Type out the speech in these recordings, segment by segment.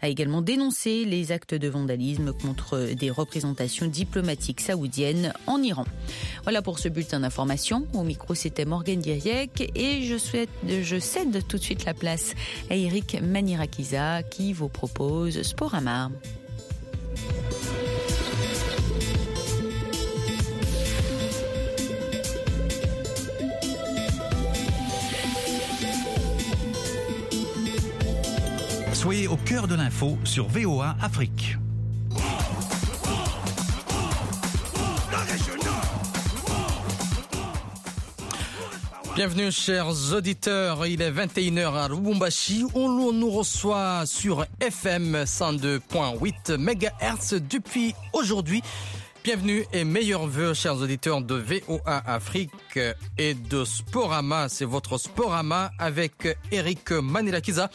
a également dénoncé les actes de vandalisme contre des représentations diplomatiques saoudiennes en Iran. Voilà pour ce bulletin d'information. Au micro, c'était Morgane Diriec et je cède tout de suite la place à Eric Manirakiza qui vous propose Sporama. Soyez au cœur de l'info sur VOA Afrique. Bienvenue chers auditeurs, il est 21h à Lubumbashi où l'on nous reçoit sur FM 102.8 MHz depuis aujourd'hui. Bienvenue et meilleurs vœux chers auditeurs de VOA Afrique et de Sporama, c'est votre Sporama avec Eric Manirakiza.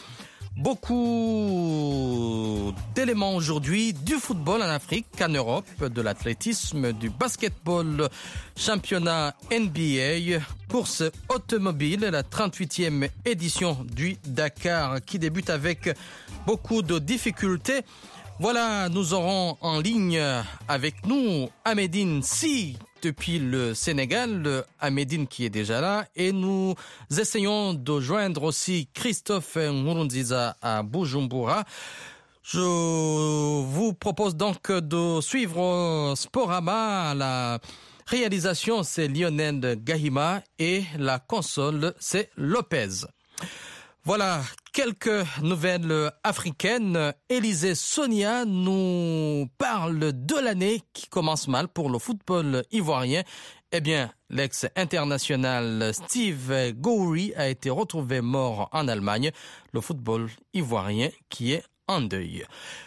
Beaucoup d'éléments aujourd'hui, du football en Afrique, en Europe, de l'athlétisme, du basketball, championnat NBA, course automobile, la 38e édition du Dakar qui débute avec beaucoup de difficultés. Voilà, nous aurons en ligne avec nous Ahmedine Si depuis le Sénégal, Ahmedine qui est déjà là, et nous essayons de joindre aussi Christophe Nkurunziza à Bujumbura. Je vous propose donc de suivre Sporama. La réalisation, c'est Lionel Gahima et la console, c'est Lopez. Voilà, quelques nouvelles africaines. Élisée Sonia nous parle de l'année qui commence mal pour le football ivoirien. Eh bien, l'ex-international Steve Gowrie a été retrouvé mort en Allemagne. Le football ivoirien qui est en deuil.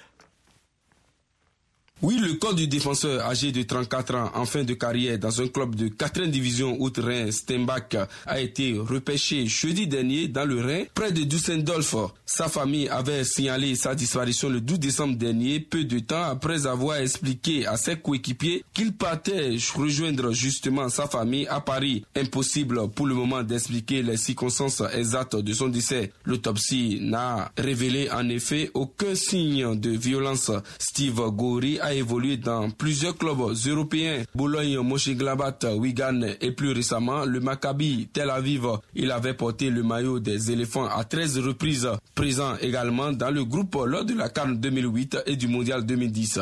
Oui, le corps du défenseur âgé de 34 ans en fin de carrière dans un club de 4e division outre-Rhin, Steinbach, a été repêché jeudi dernier dans le Rhin, près de Düsseldorf. Sa famille avait signalé sa disparition le 12 décembre dernier, peu de temps après avoir expliqué à ses coéquipiers qu'il partait rejoindre justement sa famille à Paris. Impossible pour le moment d'expliquer les circonstances exactes de son décès. L'autopsie n'a révélé en effet aucun signe de violence. Steve Gowrie a évolué dans plusieurs clubs européens, Bologne, Mönchengladbach, Wigan et plus récemment le Maccabi Tel Aviv. Il avait porté le maillot des éléphants à 13 reprises, présent également dans le groupe lors de la CAN 2008 et du Mondial 2010.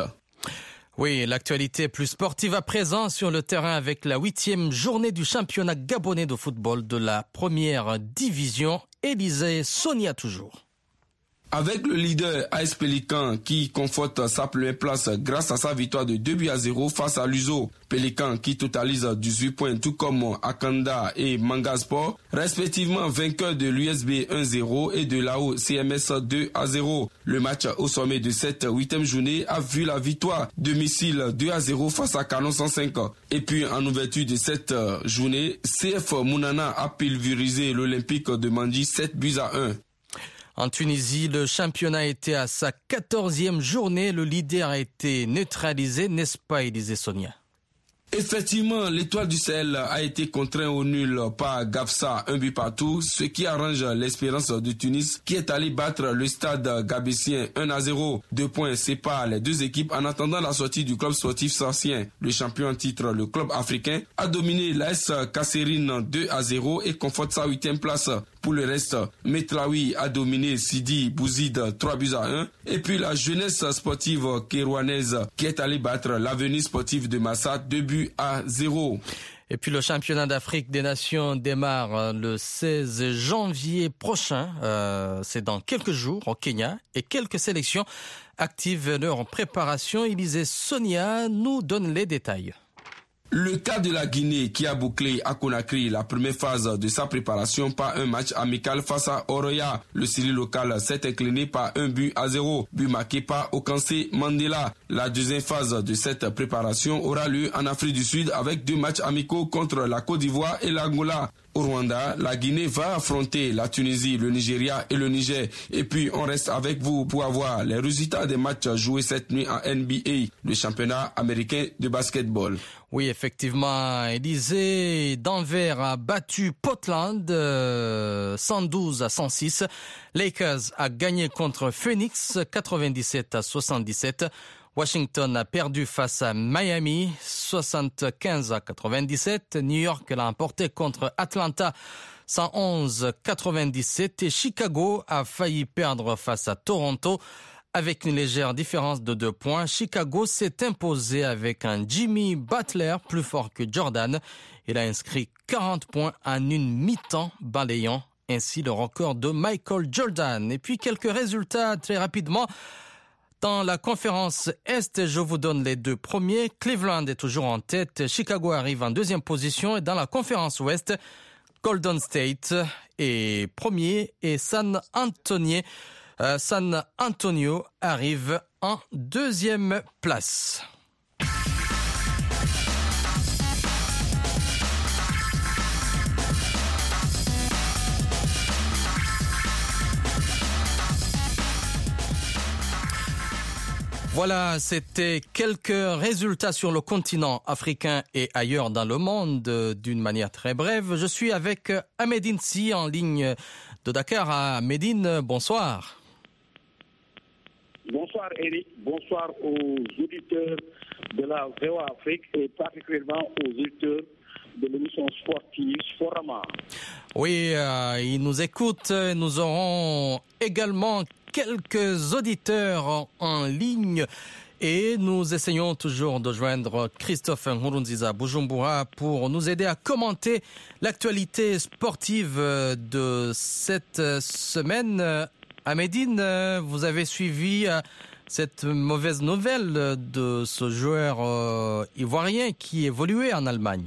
Oui, l'actualité plus sportive à présent sur le terrain avec la 8e journée du championnat gabonais de football de la première division. Élisée Sonia toujours. Avec le leader AS Pélican qui conforte sa première place grâce à sa victoire de 2-0 face à l'USO. Pélican qui totalise 18 points tout comme Akanda et Mangasport, respectivement vainqueurs de l'USB 1-0 et de l'AO CMS 2-0. Le match au sommet de cette 8e journée a vu la victoire domicile 2-0 face à Canon 105. Et puis en ouverture de cette journée, CF Mounana a pulvérisé l'Olympique de Mandji 7-1. En Tunisie, le championnat était à sa 14e journée. Le leader a été neutralisé, n'est-ce pas, Élisée Sonia? Effectivement, l'Étoile du Sahel a été contraint au nul par Gafsa, 1-partout, ce qui arrange l'espérance de Tunis qui est allé battre le Stade Gabessien 1-0. 2 points séparent les deux équipes en attendant la sortie du club sportif sarcien. Le champion en titre, le club africain, a dominé l'AS Kasserine 2-0 et conforte sa 8e place. Pour le reste, Metraoui a dominé Sidi Bouzid 3-1 et puis la jeunesse sportive kérouanaise qui est allée battre l'avenir sportif de Massa 2-0. Et puis le championnat d'Afrique des Nations démarre le 16 janvier prochain. C'est dans quelques jours au Kenya et quelques sélections activent leur préparation. Élisée Sonia nous donne les détails. Le cas de la Guinée qui a bouclé à Conakry la première phase de sa préparation par un match amical face à Oroya. Le Syrie local s'est incliné par 1-0, but marqué par Okansé Mandela. La deuxième phase de cette préparation aura lieu en Afrique du Sud avec 2 matchs amicaux contre la Côte d'Ivoire et l'Angola. au Rwanda. La Guinée va affronter la Tunisie, le Nigeria et le Niger. Et puis, on reste avec vous pour avoir les résultats des matchs joués cette nuit en NBA, le championnat américain de basketball. Oui, effectivement, Élysée, Denver a battu Portland 112-106. Lakers a gagné contre Phoenix 97-77. Washington a perdu face à Miami 75-97. New York l'a emporté contre Atlanta 111-97. Et Chicago a failli perdre face à Toronto avec une légère différence de 2 points. Chicago s'est imposé avec un Jimmy Butler plus fort que Jordan. Il a inscrit 40 points en une mi-temps, balayant ainsi le record de Michael Jordan. Et puis quelques résultats très rapidement. Dans la conférence Est, je vous donne les 2 premiers. Cleveland est toujours en tête. Chicago arrive en 2e position. Et dans la conférence Ouest, Golden State est premier et San Antonio arrive en 2e place. Voilà, c'était quelques résultats sur le continent africain et ailleurs dans le monde d'une manière très brève. Je suis avec Ahmedine Si en ligne de Dakar. Ahmedine, bonsoir. Bonsoir Eric, bonsoir aux auditeurs de la VOA Afrique et particulièrement aux auditeurs de l'émission sportive Sporama. Oui, ils nous écoutent. Nous aurons également quelques auditeurs en ligne et nous essayons toujours de joindre Christophe Nkurunziza Bujumbura pour nous aider à commenter l'actualité sportive de cette semaine. Ahmedine, vous avez suivi cette mauvaise nouvelle de ce joueur ivoirien qui évoluait en Allemagne.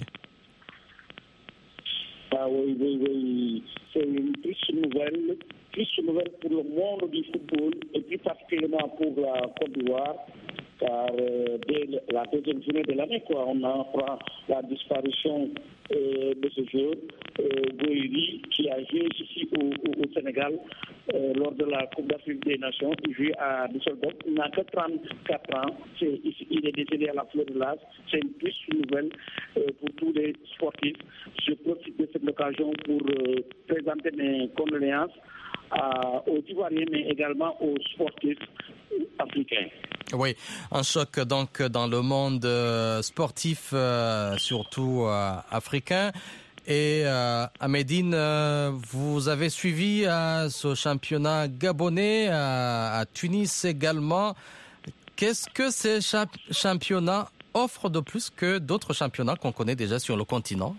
Ah oui. C'est une triste nouvelle pour le monde du football et plus particulièrement pour la Côte d'Ivoire, car dès la 2e journée de l'année, on apprend la disparition de ce joueur, Boiri, qui a joué ici au Sénégal lors de la Coupe d'Afrique des Nations. Il joue à Düsseldorf. Il n'a que 34 ans. Il est décédé à la fleur de l'âge. C'est une triste nouvelle pour tous les sportifs. Je profite de cette occasion pour présenter mes condoléances aux Ivoiriens, mais également aux sportifs africains. Oui, un choc donc dans le monde sportif, surtout africain. Et Ahmedine, vous avez suivi ce championnat gabonais à Tunis également. Qu'est-ce que ces championnats offrent de plus que d'autres championnats qu'on connaît déjà sur le continent?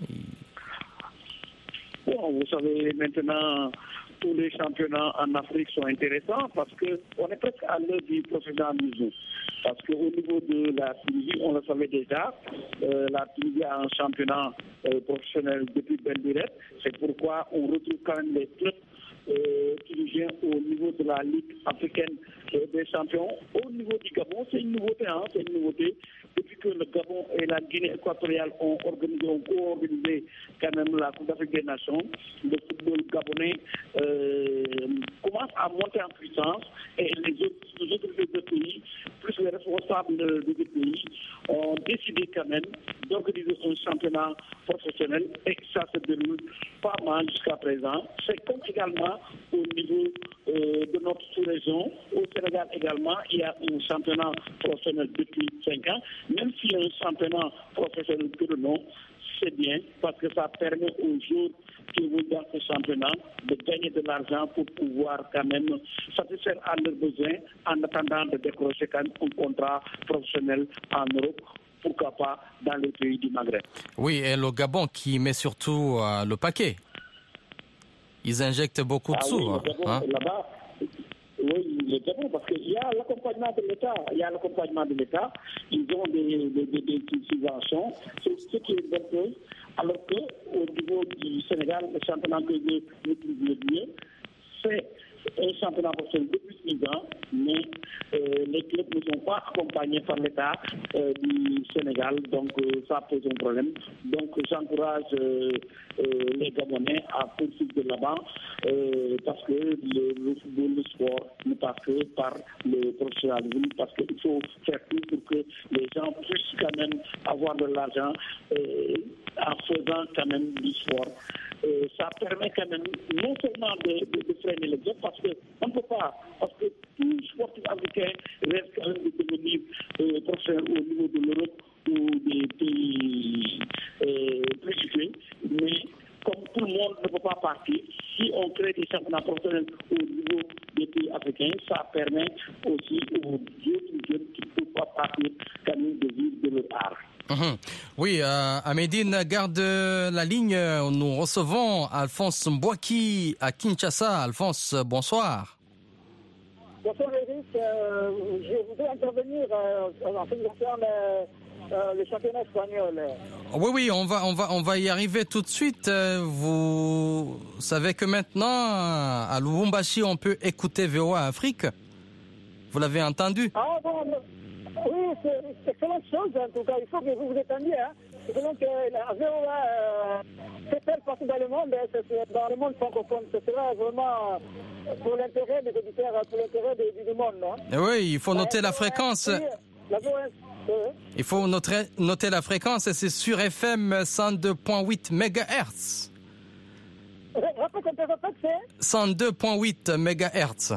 Bon, vous savez, maintenant, tous les championnats en Afrique sont intéressants parce qu'on est presque à l'heure du professionnalisme. Parce qu'au niveau de la Tunisie, on le savait déjà, la Tunisie a un championnat professionnel depuis belle lurette. C'est pourquoi on retrouve quand même les clubs tunisiens au niveau de la Ligue africaine des champions. Au niveau du Gabon, c'est une nouveauté, Depuis que le Gabon et la Guinée équatoriale ont co-organisé quand même la Coupe d'Afrique des Nations, le football gabonais commence à monter en puissance et les autres deux pays, plus les responsables des deux pays, ont décidé quand même d'organiser un championnat professionnel et ça se déroule pas mal jusqu'à présent. C'est comme également au niveau de notre sous-région. Au Sénégal également, il y a un championnat professionnel depuis 5 ans. Même s'il y a un championnat professionnel que de nom, c'est bien parce que ça permet aux joueurs qui évoluent dans ce championnat de gagner de l'argent pour pouvoir quand même satisfaire à leurs besoins en attendant de décrocher quand même un contrat professionnel en Europe. Pourquoi pas dans les pays du Maghreb. Oui, et le Gabon qui met surtout le paquet. Ils injectent beaucoup de sous. Oui, le Gabon, là-bas, oui, le Gabon, parce qu'il y a l'accompagnement de l'État. Ils ont des subventions. C'est ce qui est une bonne chose. Alors qu'au niveau du Sénégal, le championnat que je maîtrise le mieux, c'est un championnat professionnel depuis 6 ans, mais les clubs ne sont pas accompagnés par l'État du Sénégal, donc ça pose un problème. Donc j'encourage les Gabonais à poursuivre de l'avant parce que le football, le sport ne passe que par le professionnalisme, parce qu'il faut faire tout pour que les gens puissent quand même avoir de l'argent en faisant quand même du sport. Ça permet quand même non seulement de freiner les autres, parce qu'on ne peut pas, parce que tout sportif africain reste quand même de devenir professionnel au niveau de l'Europe ou des pays plus situés, mais comme tout le monde ne peut pas partir, si on crée des championnats professionnels au niveau des pays africains, ça permet aussi aux autres jeunes qui ne peuvent pas partir quand même de vivre de leur art. Oui, à Médine, garde la ligne. Nous recevons Alphonse Mbouaki à Kinshasa. Alphonse, bonsoir. Bonsoir Eric. Je voudrais intervenir en ce qui concerne le championnat espagnol. Oui, on va y arriver tout de suite. Vous savez que maintenant, à Lubumbashi, on peut écouter VOA Afrique. Vous l'avez entendu? Ah bon, oui, c'est excellente chose en tout cas. Il faut que vous vous étendiez. C'est donc la VOA s'étale partout dans le monde, dans le monde francophone. Ce sera vraiment pour l'intérêt des auditeurs, pour l'intérêt du monde. Non? Oui, il faut noter la fréquence. Il faut noter la fréquence, et c'est sur FM 102.8 MHz. Répète, c'est 102.8 MHz.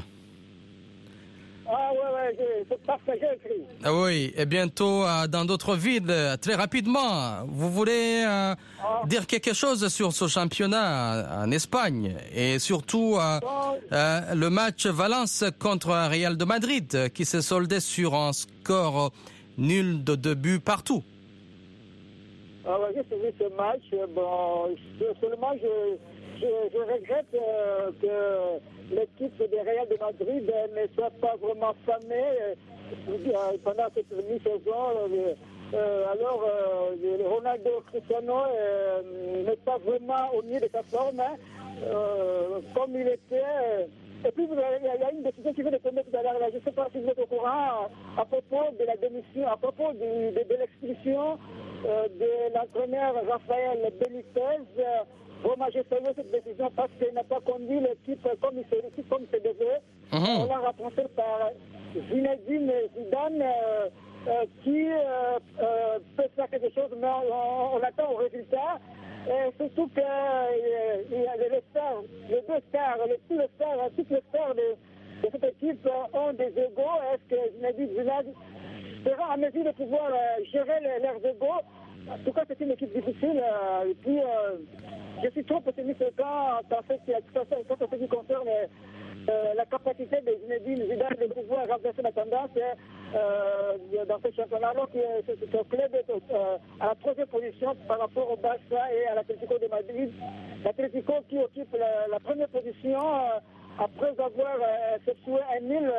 Ah ouais, c'est parce que j'ai écrit. Oui, et bientôt dans d'autres villes, très rapidement. Vous voulez dire quelque chose sur ce championnat en Espagne, et surtout le match Valence contre Real de Madrid qui s'est soldé sur un score nul de 2 buts partout. Ah ouais, j'ai suivi ce match. Bon, seulement je regrette que l'équipe de Real de Madrid ne soit pas vraiment famée pendant cette mi-saison. Alors, Ronaldo Cristiano n'est pas vraiment au milieu de sa forme comme il était. Et puis, il y a une décision qui vient de tomber tout à l'heure. Je ne sais pas si vous êtes au courant à propos de la démission, à propos de l'expulsion de l'entraîneur Raphaël Benitez. Vraiment, j'ai salué cette décision parce qu'il n'a pas conduit l'équipe comme il se devait. On l'a remplacé par Zinedine Zidane qui peut faire quelque chose, mais on attend au résultat. Et surtout que les stars, les deux stars, toutes les stars de cette équipe ont des égos. Est-ce que Zinedine Zidane sera en mesure de pouvoir gérer leurs égos? En tout cas, c'est une équipe difficile. Et puis, je suis trop pessimiste quand ce qui concerne la capacité de Zinedine Zidane de pouvoir renverser la tendance dans ce championnat, alors que ce club est à la 3e position par rapport au Barça et à l'Atlético de Madrid. L'Atlético qui occupe la 1re position après avoir effectué un nul.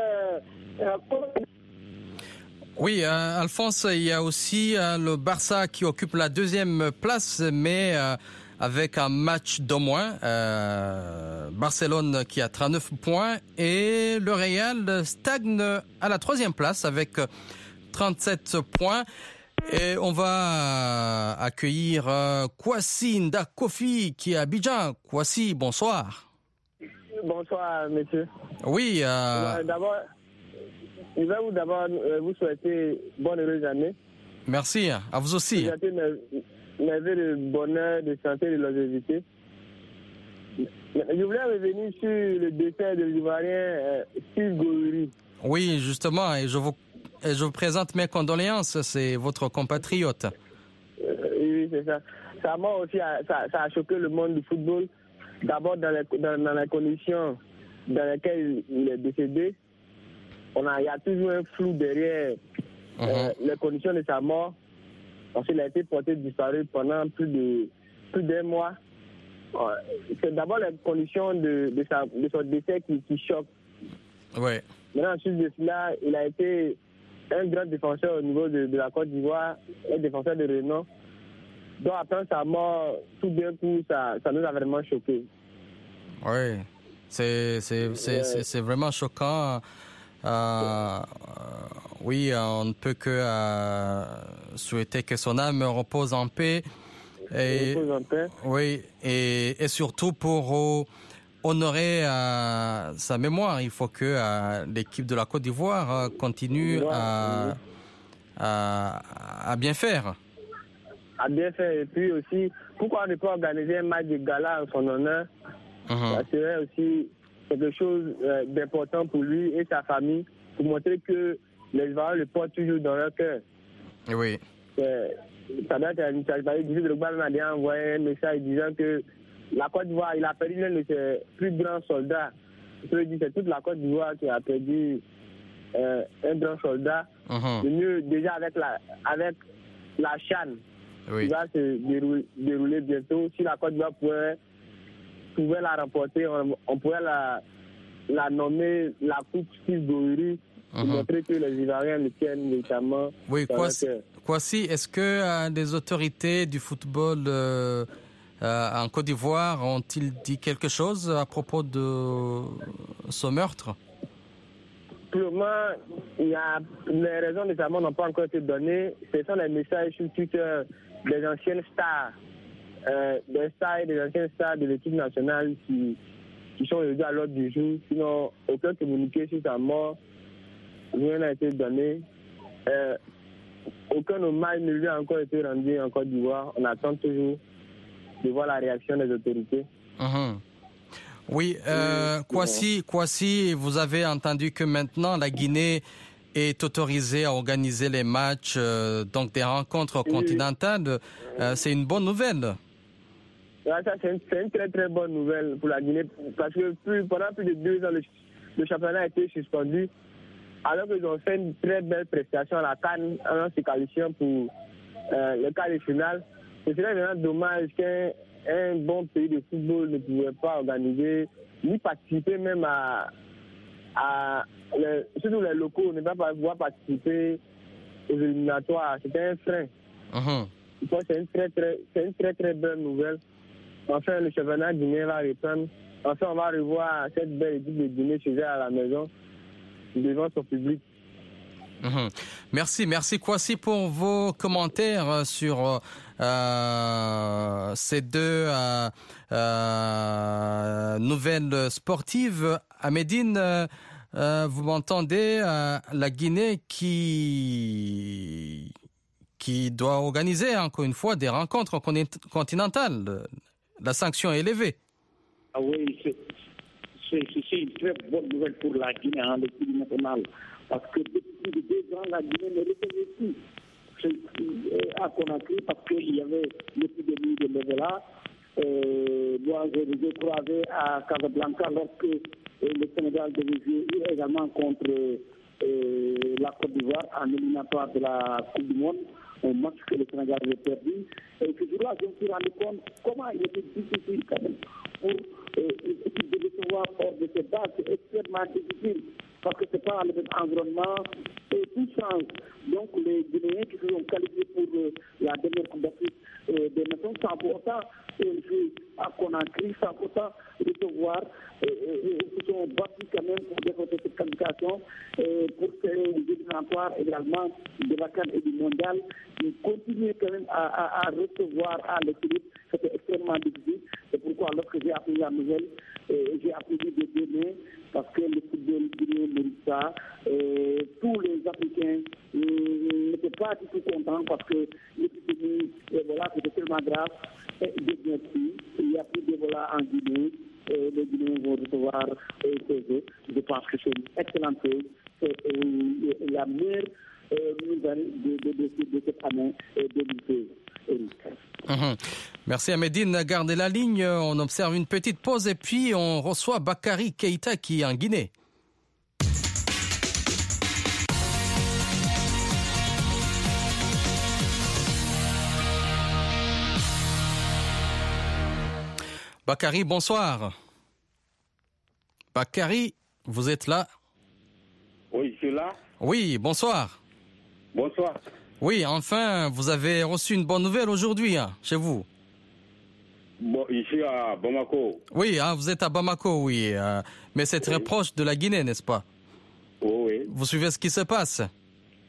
Oui, Alphonse, il y a aussi le Barça qui occupe la 2e place, mais avec un match de moins. Barcelone qui a 39 points et le Real stagne à la 3e place avec 37 points. Et on va accueillir Kwasi Ndakofi qui est à Abidjan. Kwasi, bonsoir. Bonsoir, monsieur. Oui. D'abord, je vais vous souhaiter bonne heureuse année. Merci, à vous aussi. Mes vœux de bonheur, de santé et de longévité. Je voulais revenir sur le décès de l'Ivoirien Steve Gouiri. Oui, justement, et je vous présente mes condoléances, c'est votre compatriote. Oui, c'est ça. Ça m'a aussi, ça a choqué le monde du football. D'abord dans les conditions dans lesquelles il est décédé. Il y a toujours un flou derrière les conditions de sa mort. Parce qu'il a été porté disparu pendant plus d'un mois. C'est d'abord les conditions de son décès qui choquent. Oui. Maintenant, ensuite de cela, il a été un grand défenseur au niveau de la Côte d'Ivoire, un défenseur de renom. Donc après sa mort, tout d'un coup, ça nous a vraiment choqués. Oui, c'est vraiment choquant. Oui, on ne peut que souhaiter que son âme repose en paix. Oui, et surtout pour honorer sa mémoire, il faut que l'équipe de la Côte d'Ivoire continue à bien faire. À bien faire. Et puis aussi, pourquoi ne pas organiser un match de gala en son honneur? Ça serait aussi quelque chose d'important pour lui et sa famille, pour montrer que les Ivoiriens le portent toujours dans leur cœur. Oui. Ça doit être difficile. Le gouvernement a déjà envoyé un message disant que la Côte d'Ivoire, il a perdu l'un de ses plus grands soldats. Je peux dire, c'est toute la Côte d'Ivoire qui a perdu un grand soldat. Le mieux, déjà avec la CHAN, qui va se dérouler bientôt. Si la Côte d'Ivoire pouvait la remporter, on pourrait la nommer la Coupe Steve Gouri, pour montrer que les Ivoiriens le tiennent véritablement. Oui, Kwasi, est-ce que les autorités du football en Côte d'Ivoire ont-ils dit quelque chose à propos de ce meurtre? Pour le moment, les raisons notamment n'ont pas encore été données. Ce sont les messages sur Twitter des anciennes stars, des stars et des anciennes stars de l'équipe nationale qui sont aujourd'hui à l'ordre du jour. Sinon, aucun communiqué sur sa mort, rien n'a été donné. Aucun hommage ne lui a encore été rendu en Côte d'Ivoire. On attend toujours de voir la réaction des autorités. Oui, Kwasi, vous avez entendu que maintenant la Guinée est autorisée à organiser les matchs, donc des rencontres continentales. C'est une bonne nouvelle. Ça, c'est une très très bonne nouvelle pour la Guinée, parce que pendant plus de 2 ans, le championnat a été suspendu, alors qu'ils ont fait une très belle prestation à la CAN en se qualifiant pour le quart de finale. Ce serait vraiment dommage qu'un bon pays de football ne pouvait pas organiser, ni participer même surtout les locaux, ne pas pouvoir participer aux éliminatoires. C'était un frein. Je pense que c'est une très très bonne nouvelle. Enfin, le championnat guinéen va reprendre. Enfin, on va revoir cette belle équipe de Guinée chez elle à la maison, devant son public. Merci Kwasi pour vos commentaires sur ces deux nouvelles sportives. Amédine, vous m'entendez, la Guinée qui doit organiser encore une fois des rencontres continentales. La sanction est élevée. Ah oui, c'est une très bonne nouvelle pour la Guinée, l'équipe nationale. Parce que depuis 2 ans, la Guinée ne revenait plus à Conakry parce qu'il y avait l'épidémie de l'Ebola. Moi, je croisais à Casablanca lorsque le Sénégal devait jouer également contre la Côte d'Ivoire en éliminatoire de la Coupe du Monde, un match que le Sénégal avait perdu. Et ce jour-là, je me suis rendu compte comment il était difficile quand même pour une équipe de recevoir hors de cette base. C'est extrêmement difficile parce que ce n'est pas le même environnement et tout change. Donc les Guinéens qui se sont qualifiés pour la dernière Coupe d'Afrique des Nations, sans pour autant jouer à Conakry, sans pour autant recevoir, se sont battus quand même pour développer cette qualification, pour ces éliminatoires également de la CAN et du Mondial. Ils continuent quand même à recevoir à l'équilibre. C'était extrêmement difficile. C'est pourquoi lorsque j'ai appris la nouvelle, j'ai applaudi de donner parce que le football guinéen mérite ça. Tous les Africains n'étaient pas du tout contents parce que l'épidémie d'Ebola c'était tellement grave. Et merci, il n'y a plus d'Ebola en Guinée. Les Guinéens vont recevoir chez eux. Je pense que c'est une excellente chose. C'est la meilleure nouvelle de cette année 2016. Merci Amédine, gardez la ligne, on observe une petite pause et puis on reçoit Bakary Keïta qui est en Guinée. Bakary, bonsoir. Bakary, vous êtes là? Oui, je suis là. Oui, bonsoir. Bonsoir. Oui, enfin, vous avez reçu une bonne nouvelle aujourd'hui, chez vous. Bon, ici à Bamako. Oui, vous êtes à Bamako, oui. Mais c'est très proche de la Guinée, n'est-ce pas? Oui. Vous suivez ce qui se passe?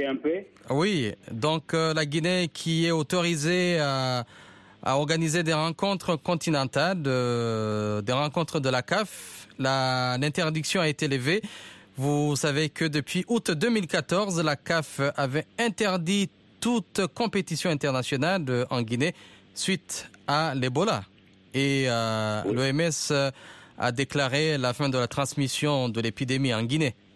un peu. Oui, donc la Guinée qui est autorisée à organiser des rencontres continentales, des rencontres de la CAF. L'interdiction a été levée. Vous savez que depuis août 2014, la CAF avait interdit toute compétition internationale en Guinée suite à l'Ebola. Et l'OMS a déclaré la fin de la transmission de l'épidémie en Guinée.